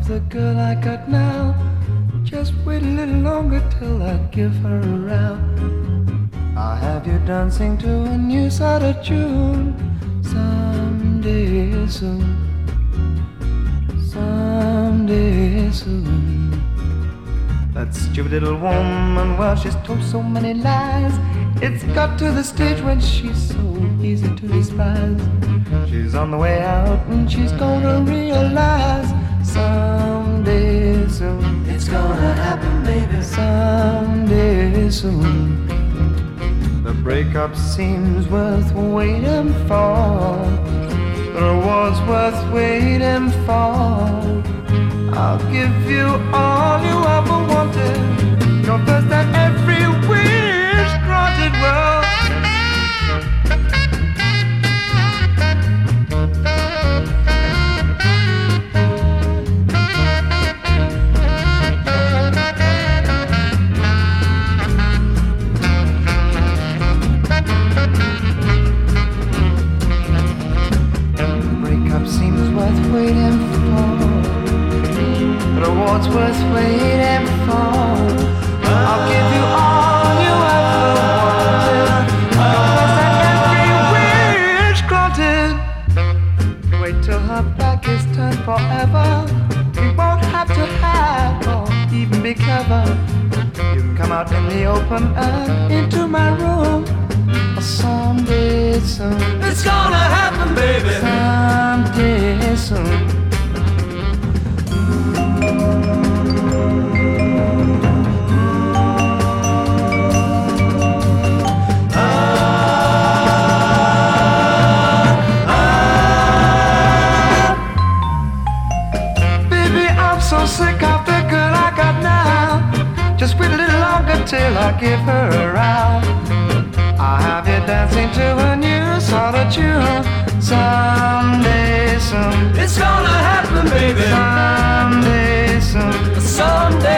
have the girl I got now. Just wait a little longer till I give her a round. I'll have you dancing to a new sort of tune someday soon. Someday soon. That stupid little woman, well, she's told so many lies. It's got to the stage when she's so easy to despise. She's on the way out and she's gonna realize someday soon. It's gonna happen, baby. Someday soon. The breakup seems worth waiting for. The reward's worth waiting for. I'll give you all you ever wanted. Your first and every wish granted. Well, breakup seems worth waiting for. The reward's worth waiting for. I'll give you all you ever wanted. Your first and every wish granted. Wait till her back is turned forever. We won't have to hide or even be clever. You can come out in the open and into my room. Someday soon. It's gonna happen, baby. Someday soon. So sick of the girl I got now. Just wait a little longer till I give her a round. I'll have you dancing to a new sort of tune someday soon. It's gonna happen, baby. Someday soon. Someday.